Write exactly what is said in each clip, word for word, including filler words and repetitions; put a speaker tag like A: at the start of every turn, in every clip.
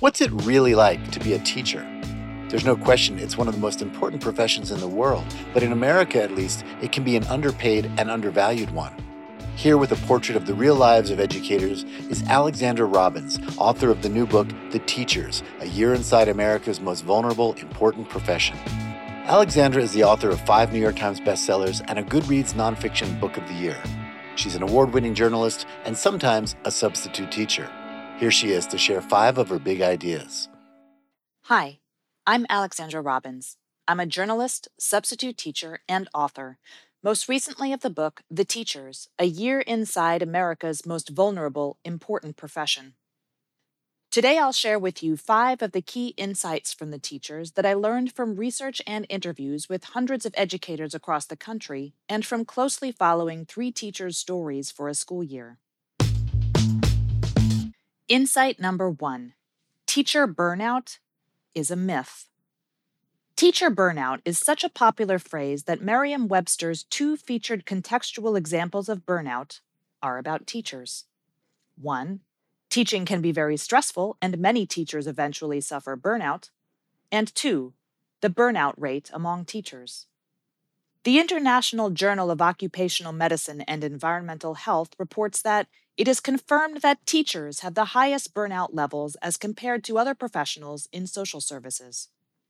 A: What's it really like to be a teacher? There's no question it's one of the most important professions in the world, but in America at least, it can be an underpaid and undervalued one. Here with a portrait of the real lives of educators is Alexandra Robbins, author of the new book, The Teachers, A Year Inside America's Most Vulnerable, Important Profession. Alexandra is the author of five New York Times bestsellers and a Goodreads nonfiction book of the year. She's an award-winning journalist and sometimes a substitute teacher. Here she is to share five of her big ideas.
B: Hi, I'm Alexandra Robbins. I'm a journalist, substitute teacher, and author, most recently of the book, The Teachers, A Year Inside America's Most Vulnerable, Important Profession. Today I'll share with you five of the key insights from The Teachers that I learned from research and interviews with hundreds of educators across the country and from closely following three teachers' stories for a school year. Insight number one, teacher burnout is a myth. Teacher burnout is such a popular phrase that Merriam-Webster's two featured contextual examples of burnout are about teachers. One, teaching can be very stressful and many teachers eventually suffer burnout. And two, the burnout rate among teachers. The International Journal of Occupational Medicine and Environmental Health reports that it is confirmed that teachers have the highest burnout levels as compared to other professionals in social services.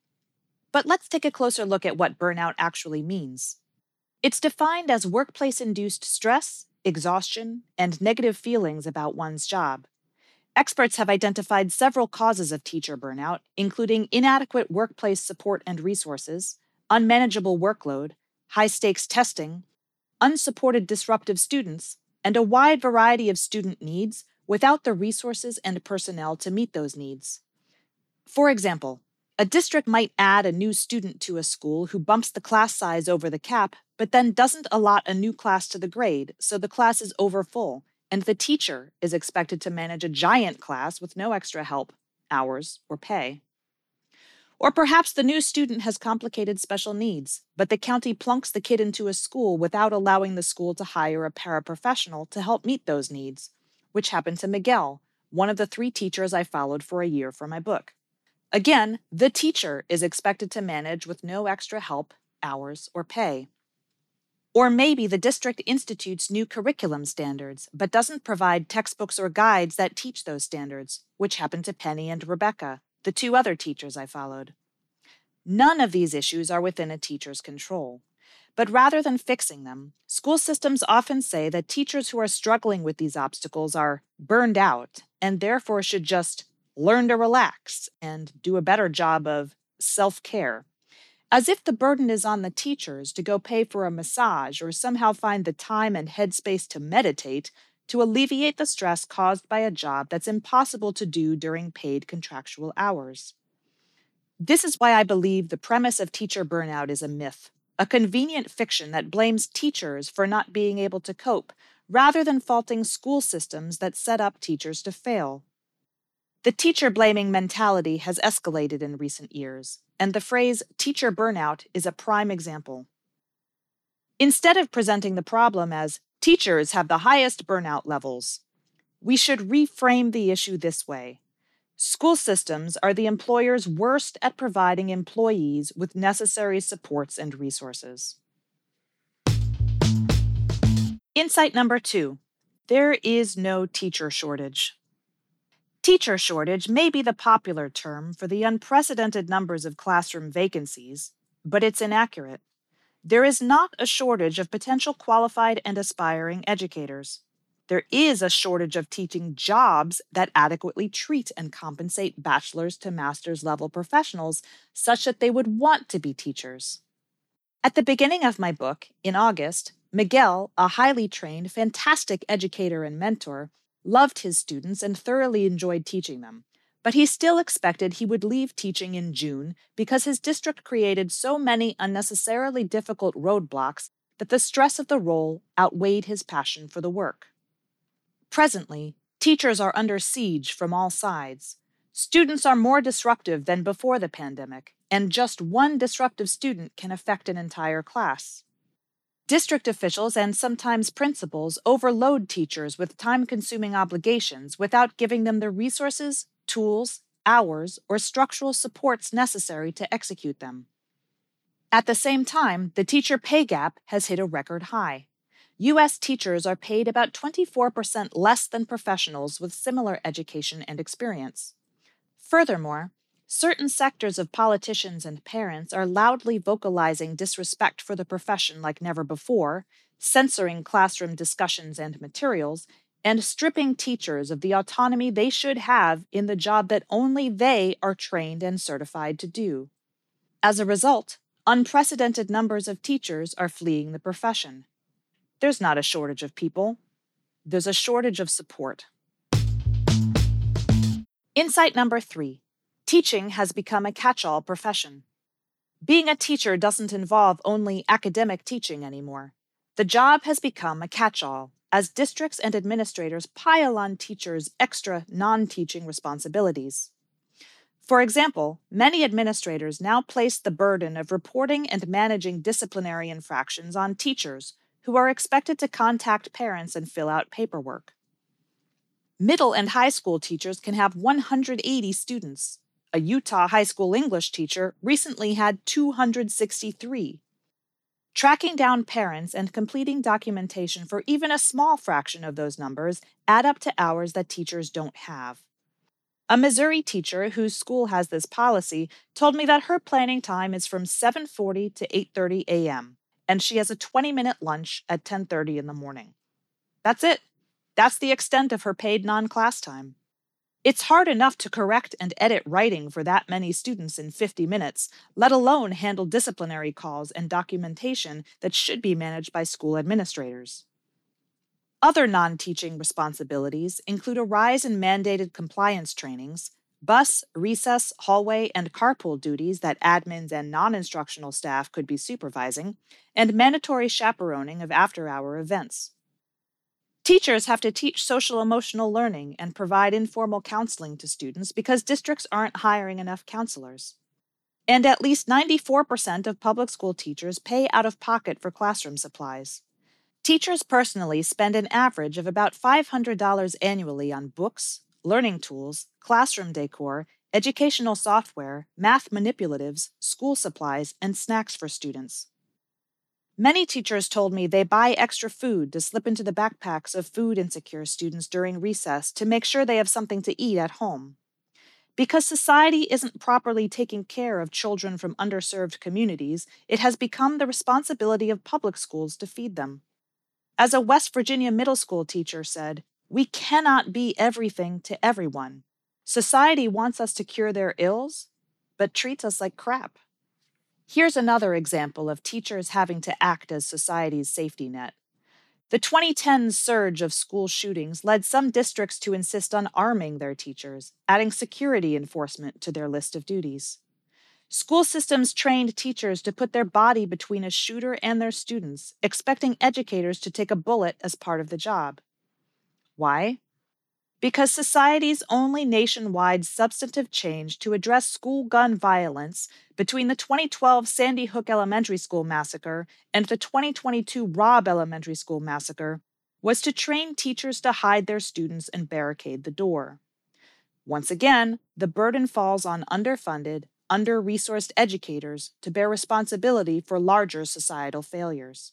B: But let's take a closer look at what burnout actually means. It's defined as workplace-induced stress, exhaustion, and negative feelings about one's job. Experts have identified several causes of teacher burnout, including inadequate workplace support and resources, unmanageable workload, high-stakes testing, unsupported disruptive students, and a wide variety of student needs without the resources and personnel to meet those needs. For example, a district might add a new student to a school who bumps the class size over the cap, but then doesn't allot a new class to the grade, so the class is overfull, and the teacher is expected to manage a giant class with no extra help, hours, or pay. Or perhaps the new student has complicated special needs, but the county plunks the kid into a school without allowing the school to hire a paraprofessional to help meet those needs, which happened to Miguel, one of the three teachers I followed for a year for my book. Again, the teacher is expected to manage with no extra help, hours, or pay. Or maybe the district institutes new curriculum standards, but doesn't provide textbooks or guides that teach those standards, which happened to Penny and Rebecca, the two other teachers I followed. None of these issues are within a teacher's control. But rather than fixing them, school systems often say that teachers who are struggling with these obstacles are burned out and therefore should just learn to relax and do a better job of self-care, as if the burden is on the teachers to go pay for a massage or somehow find the time and headspace to meditate to alleviate the stress caused by a job that's impossible to do during paid contractual hours. This is why I believe the premise of teacher burnout is a myth, a convenient fiction that blames teachers for not being able to cope, rather than faulting school systems that set up teachers to fail. The teacher-blaming mentality has escalated in recent years, and the phrase teacher burnout is a prime example. Instead of presenting the problem as teachers have the highest burnout levels, we should reframe the issue this way. School systems are the employers worst at providing employees with necessary supports and resources. Insight number two, there is no teacher shortage. Teacher shortage may be the popular term for the unprecedented numbers of classroom vacancies, but it's inaccurate. There is not a shortage of potential qualified and aspiring educators. There is a shortage of teaching jobs that adequately treat and compensate bachelor's to master's level professionals such that they would want to be teachers. At the beginning of my book, in August, Miguel, a highly trained, fantastic educator and mentor, loved his students and thoroughly enjoyed teaching them, but he still expected he would leave teaching in June because his district created so many unnecessarily difficult roadblocks that the stress of the role outweighed his passion for the work. Presently, teachers are under siege from all sides. Students are more disruptive than before the pandemic, and just one disruptive student can affect an entire class. District officials and sometimes principals overload teachers with time-consuming obligations without giving them the resources, tools, hours or structural supports necessary to execute them. At the same time, the teacher pay gap has hit a record high. U S teachers are paid about twenty-four percent less than professionals with similar education and experience. Furthermore, certain sectors of politicians and parents are loudly vocalizing disrespect for the profession like never before, censoring classroom discussions and materials, and stripping teachers of the autonomy they should have in the job that only they are trained and certified to do. As a result, unprecedented numbers of teachers are fleeing the profession. There's not a shortage of people. There's a shortage of support. Insight number three. Teaching has become a catch-all profession. Being a teacher doesn't involve only academic teaching anymore. The job has become a catch-all as districts and administrators pile on teachers extra non-teaching responsibilities. For example, many administrators now place the burden of reporting and managing disciplinary infractions on teachers, who are expected to contact parents and fill out paperwork. Middle and high school teachers can have one hundred eighty students. A Utah high school English teacher recently had two hundred sixty-three. Tracking down parents and completing documentation for even a small fraction of those numbers add up to hours that teachers don't have. A Missouri teacher whose school has this policy told me that her planning time is from seven forty to eight thirty a.m., and she has a twenty-minute lunch at ten thirty in the morning. That's it. That's the extent of her paid non-class time. It's hard enough to correct and edit writing for that many students in fifty minutes, let alone handle disciplinary calls and documentation that should be managed by school administrators. Other non-teaching responsibilities include a rise in mandated compliance trainings, bus, recess, hallway, and carpool duties that admins and non-instructional staff could be supervising, and mandatory chaperoning of after-hour events. Teachers have to teach social-emotional learning and provide informal counseling to students because districts aren't hiring enough counselors. And at least ninety-four percent of public school teachers pay out of pocket for classroom supplies. Teachers personally spend an average of about five hundred dollars annually on books, learning tools, classroom decor, educational software, math manipulatives, school supplies, and snacks for students. Many teachers told me they buy extra food to slip into the backpacks of food-insecure students during recess to make sure they have something to eat at home. Because society isn't properly taking care of children from underserved communities, it has become the responsibility of public schools to feed them. As a West Virginia middle school teacher said, "We cannot be everything to everyone. Society wants us to cure their ills, but treats us like crap." Here's another example of teachers having to act as society's safety net. The twenty ten surge of school shootings led some districts to insist on arming their teachers, adding security enforcement to their list of duties. School systems trained teachers to put their body between a shooter and their students, expecting educators to take a bullet as part of the job. Why? Because society's only nationwide substantive change to address school gun violence between the twenty twelve Sandy Hook Elementary School massacre and the twenty twenty-two Robb Elementary School massacre was to train teachers to hide their students and barricade the door. Once again, the burden falls on underfunded, under-resourced educators to bear responsibility for larger societal failures.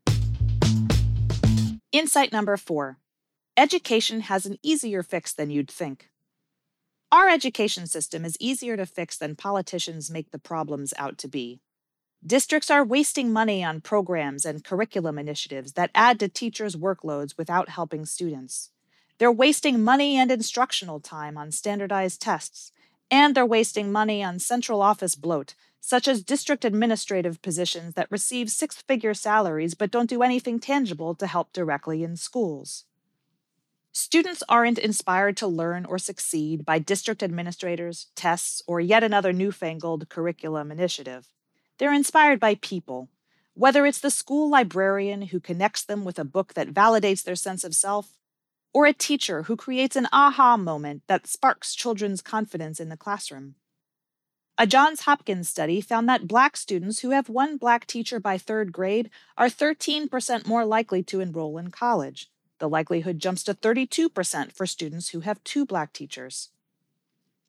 B: Insight number four. Education has an easier fix than you'd think. Our education system is easier to fix than politicians make the problems out to be. Districts are wasting money on programs and curriculum initiatives that add to teachers' workloads without helping students. They're wasting money and instructional time on standardized tests, and they're wasting money on central office bloat, such as district administrative positions that receive six-figure salaries but don't do anything tangible to help directly in schools. Students aren't inspired to learn or succeed by district administrators, tests, or yet another newfangled curriculum initiative. They're inspired by people, whether it's the school librarian who connects them with a book that validates their sense of self, or a teacher who creates an aha moment that sparks children's confidence in the classroom. A Johns Hopkins study found that Black students who have one Black teacher by third grade are thirteen percent more likely to enroll in college. The likelihood jumps to thirty-two percent for students who have two Black teachers.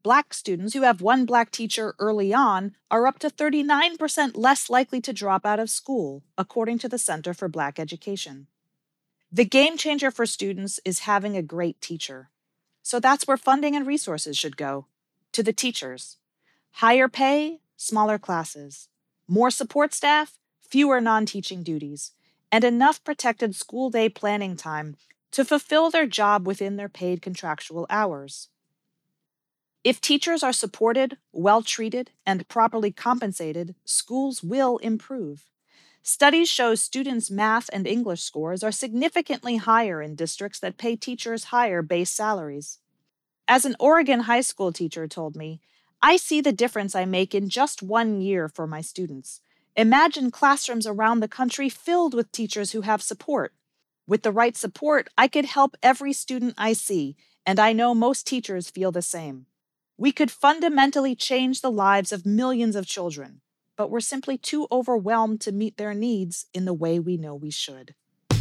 B: Black students who have one Black teacher early on are up to thirty-nine percent less likely to drop out of school, according to the Center for Black Education. The game changer for students is having a great teacher. So that's where funding and resources should go, to the teachers. Higher pay, smaller classes. More support staff, fewer non-teaching duties, and enough protected school day planning time to fulfill their job within their paid contractual hours. If teachers are supported, well-treated, and properly compensated, schools will improve. Studies show students' math and English scores are significantly higher in districts that pay teachers higher base salaries. As an Oregon high school teacher told me, I see the difference I make in just one year for my students. Imagine classrooms around the country filled with teachers who have support. With the right support, I could help every student I see, and I know most teachers feel the same. We could fundamentally change the lives of millions of children, but we're simply too overwhelmed to meet their needs in the way we know we should.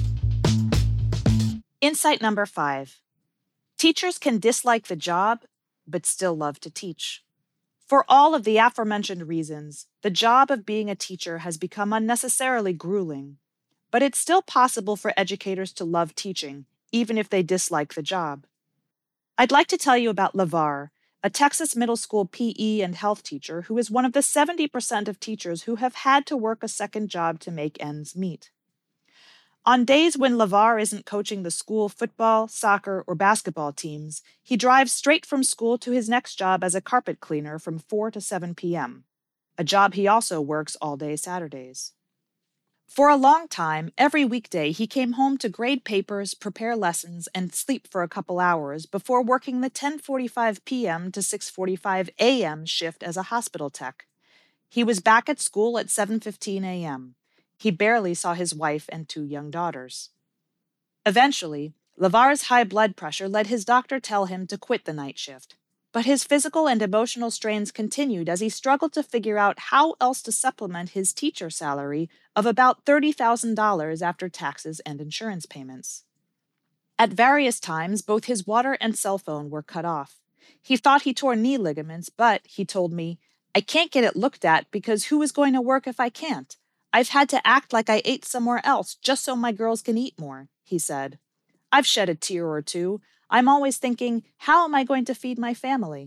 B: Insight number five. Teachers can dislike the job, but still love to teach. For all of the aforementioned reasons, the job of being a teacher has become unnecessarily grueling, but it's still possible for educators to love teaching, even if they dislike the job. I'd like to tell you about LeVar, a Texas middle school P E and health teacher who is one of the seventy percent of teachers who have had to work a second job to make ends meet. On days when LeVar isn't coaching the school football, soccer, or basketball teams, he drives straight from school to his next job as a carpet cleaner from four to seven p.m., a job he also works all day Saturdays. For a long time, every weekday he came home to grade papers, prepare lessons, and sleep for a couple hours before working the ten forty-five p.m. to six forty-five a.m. shift as a hospital tech. He was back at school at seven fifteen a.m. He barely saw his wife and two young daughters. Eventually, LeVar's high blood pressure led his doctor tell him to quit the night shift. But his physical and emotional strains continued as he struggled to figure out how else to supplement his teacher salary of about thirty thousand dollars after taxes and insurance payments. At various times, both his water and cell phone were cut off. He thought he tore knee ligaments, but, he told me, I can't get it looked at because who is going to work if I can't? I've had to act like I ate somewhere else just so my girls can eat more, he said. I've shed a tear or two. I'm always thinking, how am I going to feed my family?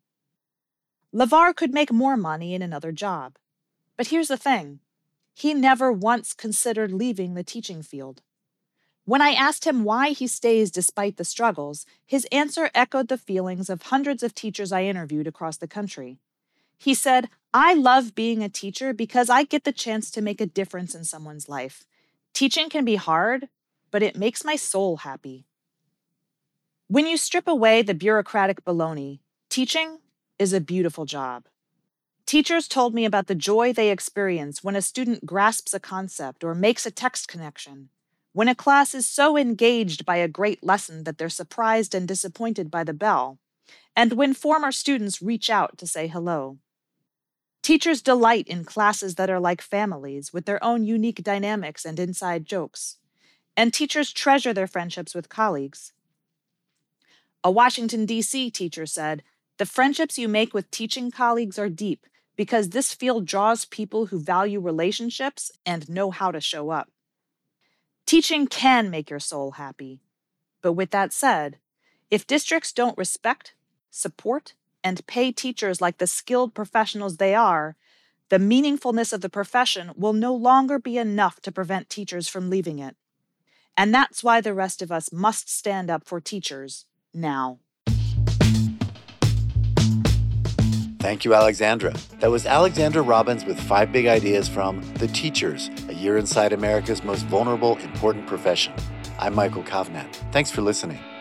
B: LeVar could make more money in another job. But here's the thing. He never once considered leaving the teaching field. When I asked him why he stays despite the struggles, his answer echoed the feelings of hundreds of teachers I interviewed across the country. He said, I love being a teacher because I get the chance to make a difference in someone's life. Teaching can be hard, but it makes my soul happy. When you strip away the bureaucratic baloney, teaching is a beautiful job. Teachers told me about the joy they experience when a student grasps a concept or makes a text connection, when a class is so engaged by a great lesson that they're surprised and disappointed by the bell, and when former students reach out to say hello. Teachers delight in classes that are like families with their own unique dynamics and inside jokes, and teachers treasure their friendships with colleagues. A Washington, D C teacher said, the friendships you make with teaching colleagues are deep because this field draws people who value relationships and know how to show up. Teaching can make your soul happy. But with that said, if districts don't respect, support, and pay teachers like the skilled professionals they are, the meaningfulness of the profession will no longer be enough to prevent teachers from leaving it. And that's why the rest of us must stand up for teachers now.
A: Thank you, Alexandra. That was Alexandra Robbins with five big ideas from The Teachers, a year inside America's most vulnerable, important profession. I'm Michael Kovnat. Thanks for listening.